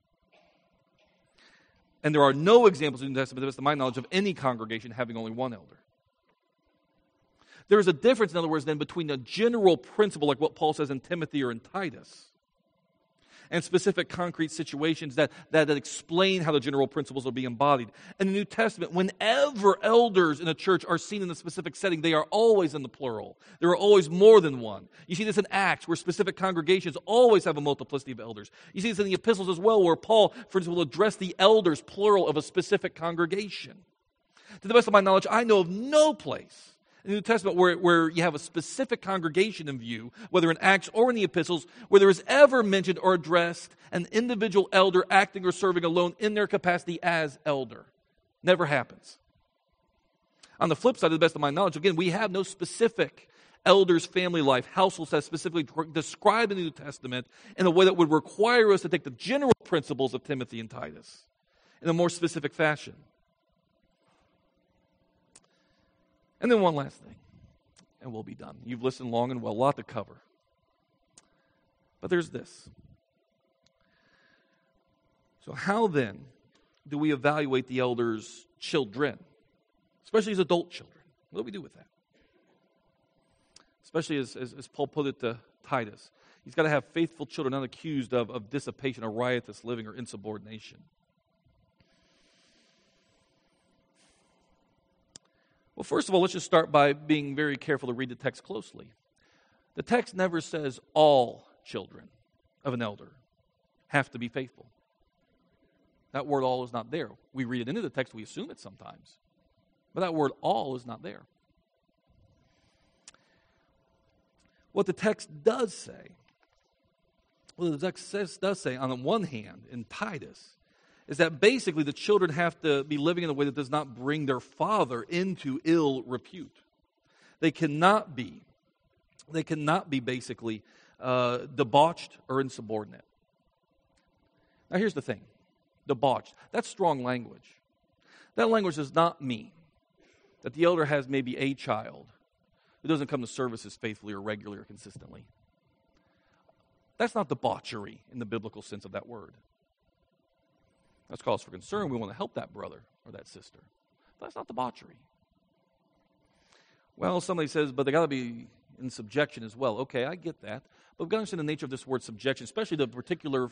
And there are no examples in the New Testament, to the best of my knowledge, of any congregation having only one elder. There is a difference, in other words, then, between a general principle, like what Paul says in Timothy or in Titus, and specific concrete situations that explain how the general principles are being embodied. In the New Testament, whenever elders in a church are seen in a specific setting, they are always in the plural. There are always more than one. You see this in Acts, where specific congregations always have a multiplicity of elders. You see this in the epistles as well, where Paul, for instance, will address the elders, plural, of a specific congregation. To the best of my knowledge, I know of no place in the New Testament where you have a specific congregation in view, whether in Acts or in the epistles, where there is ever mentioned or addressed an individual elder acting or serving alone in their capacity as elder. Never happens. On the flip side, to the best of my knowledge, again, we have no specific elders' family life, households that's specifically described in the New Testament in a way that would require us to take the general principles of Timothy and Titus in a more specific fashion. And then one last thing, and we'll be done. You've listened long and well, a lot to cover. But there's this. So how then do we evaluate the elders' children, especially as adult children? What do we do with that? Especially as Paul put it to Titus. He's got to have faithful children not accused of dissipation or riotous living or insubordination. Well, first of all, let's just start by being very careful to read the text closely. The text never says all children of an elder have to be faithful. That word all is not there. We read it into the text, we assume it sometimes. But that word all is not there. What the text does say, on the one hand, in Titus, is that basically the children have to be living in a way that does not bring their father into ill repute. They cannot be basically debauched or insubordinate. Now here's the thing. Debauched. That's strong language. That language does not mean that the elder has maybe a child who doesn't come to services faithfully or regularly or consistently. That's not debauchery in the biblical sense of that word. That's cause for concern. We want to help that brother or that sister. But that's not debauchery. Well, somebody says, but they got to be in subjection as well. Okay, I get that. But we've got to understand the nature of this word subjection, especially the particular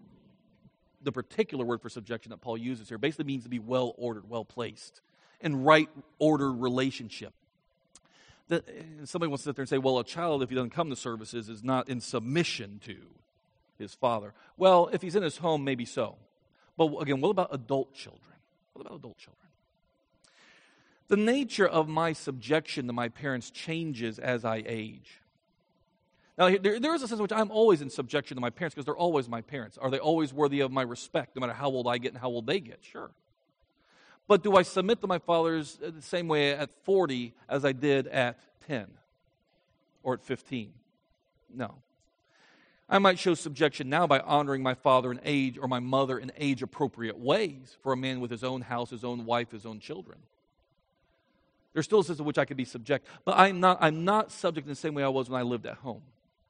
word for subjection that Paul uses here. Basically means to be well ordered, well placed, in right order relationship. Somebody wants to sit there and say, well, a child, if he doesn't come to services, is not in submission to his father. Well, if he's in his home, maybe so. But again, what about adult children? What about adult children? The nature of my subjection to my parents changes as I age. Now, there is a sense in which I'm always in subjection to my parents because they're always my parents. Are they always worthy of my respect, no matter how old I get and how old they get? Sure. But do I submit to my fathers the same way at 40 as I did at 10 or at 15? No. I might show subjection now by honoring my father in age or my mother in age-appropriate ways for a man with his own house, his own wife, his own children. There's still a sense in which I could be subject, but I'm not subject in the same way I was when I lived at home.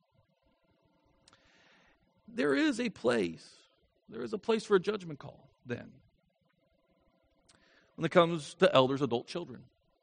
There is a place for a judgment call then when it comes to elders, adult children.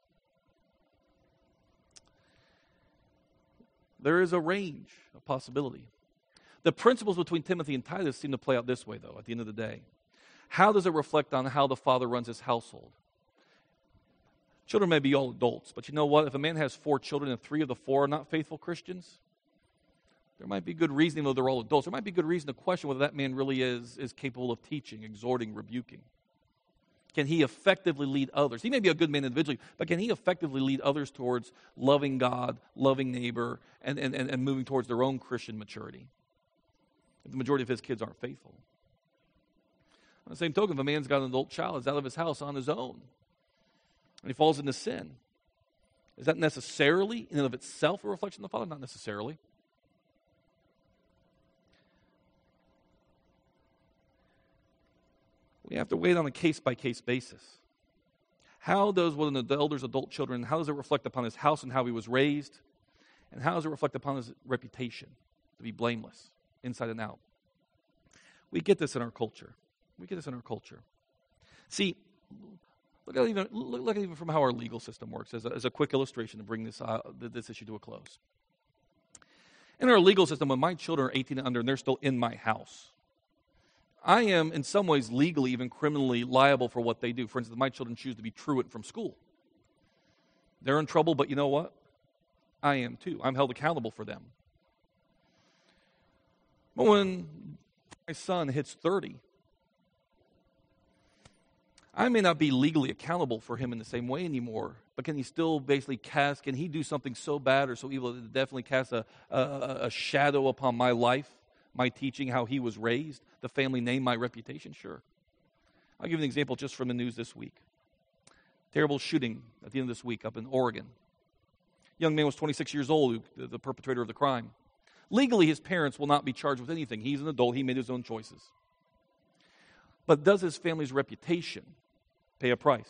There is a range of possibility. The principles between Timothy and Titus seem to play out this way, though, at the end of the day. How does it reflect on how the father runs his household? Children may be all adults, but you know what? If a man has 4 children and 3 of the 4 are not faithful Christians, there might be good reason, even though they're all adults, there might be good reason to question whether that man really is capable of teaching, exhorting, rebuking. Can he effectively lead others? He may be a good man individually, but can he effectively lead others towards loving God, loving neighbor, and moving towards their own Christian maturity? If the majority of his kids aren't faithful. On the same token, if a man's got an adult child is out of his house on his own, and he falls into sin, is that necessarily, in and of itself, a reflection of the Father? Not necessarily. We have to wait on a case-by-case basis. How does one of the elder's adult children, how does it reflect upon his house and how he was raised? And how does it reflect upon his reputation to be blameless, inside and out? We get this in our culture. See, look at even from how our legal system works as a quick illustration to bring this issue to a close. In our legal system, when my children are 18 and under and they're still in my house, I am in some ways legally, even criminally liable for what they do. For instance, my children choose to be truant from school. They're in trouble, but you know what? I am too. I'm held accountable for them. But when my son hits 30, I may not be legally accountable for him in the same way anymore, but can he still basically can he do something so bad or so evil that it definitely casts a shadow upon my life, my teaching, how he was raised, the family name, my reputation? Sure. I'll give you an example just from the news this week. Terrible shooting at the end of this week up in Oregon. Young man was 26 years old, the perpetrator of the crime. Legally, his parents will not be charged with anything. He's an adult. He made his own choices. But does his family's reputation pay a price?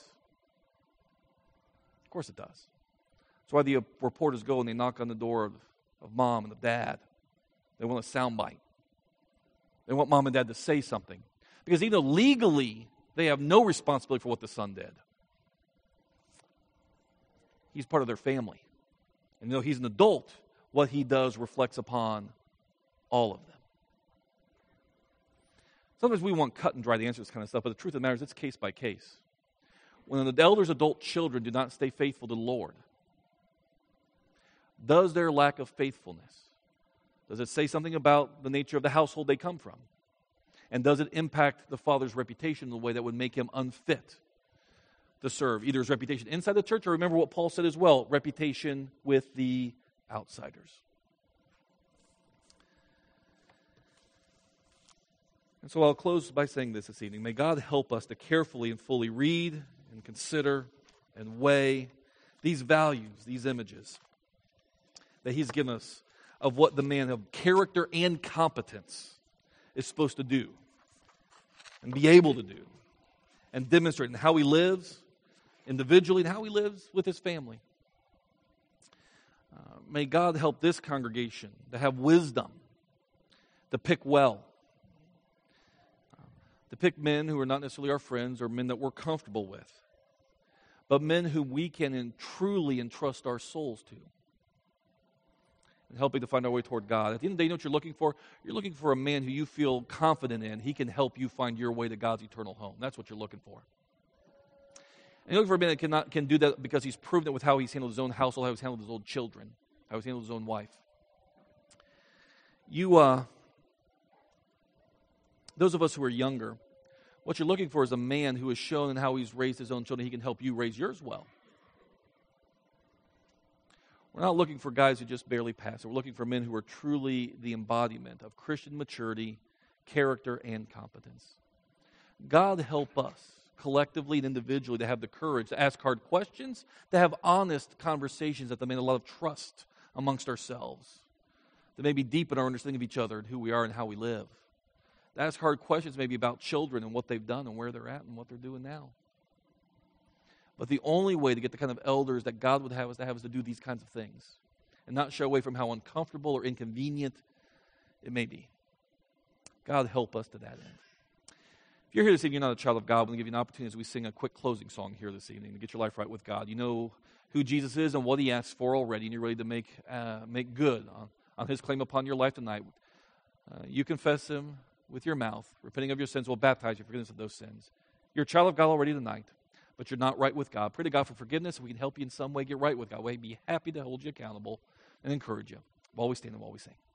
Of course it does. That's why the reporters go and they knock on the door of mom and of dad. They want a soundbite. They want mom and dad to say something. Because even though legally they have no responsibility for what the son did, he's part of their family. And though he's an adult, what he does reflects upon all of them. Sometimes we want cut and dry to answer this kind of stuff, but the truth of the matter is it's case by case. When the elder's adult children do not stay faithful to the Lord, does their lack of faithfulness, does it say something about the nature of the household they come from? And does it impact the father's reputation in a way that would make him unfit to serve either his reputation inside the church, or remember what Paul said as well, reputation with the outsiders? And so I'll close by saying this evening. May God help us to carefully and fully read and consider and weigh these values, these images that He's given us of what the man of character and competence is supposed to do and be able to do and demonstrate in how he lives individually and how he lives with his family. May God help this congregation to have wisdom, to pick well, to pick men who are not necessarily our friends or men that we're comfortable with, but men who we can truly entrust our souls to, and helping to find our way toward God. At the end of the day, you know what you're looking for? You're looking for a man who you feel confident in. He can help you find your way to God's eternal home. That's what you're looking for. And you're looking for a man that can do that because he's proven it with how he's handled his own household, how he's handled his own children, how he's handled his own wife. Those of us who are younger, what you're looking for is a man who has shown in how he's raised his own children, he can help you raise yours well. We're not looking for guys who just barely pass it. We're looking for men who are truly the embodiment of Christian maturity, character, and competence. God help us collectively and individually to have the courage to ask hard questions, to have honest conversations that demand a lot of trust amongst ourselves, to maybe deepen our understanding of each other and who we are and how we live. To ask hard questions maybe about children and what they've done and where they're at and what they're doing now. But the only way to get the kind of elders that God would have us to do these kinds of things and not shy away from how uncomfortable or inconvenient it may be. God help us to that end. If you're here this evening, you're not a child of God, I'm going to give you an opportunity as we sing a quick closing song here this evening to get your life right with God. You know who Jesus is and what He asks for already, and you're ready to make good on His claim upon your life tonight. You confess Him with your mouth, repenting of your sins will baptize you for forgiveness of those sins. You're a child of God already tonight, but you're not right with God. Pray to God for forgiveness, and we can help you in some way get right with God. We'd be happy to hold you accountable and encourage you while we stand and while we sing.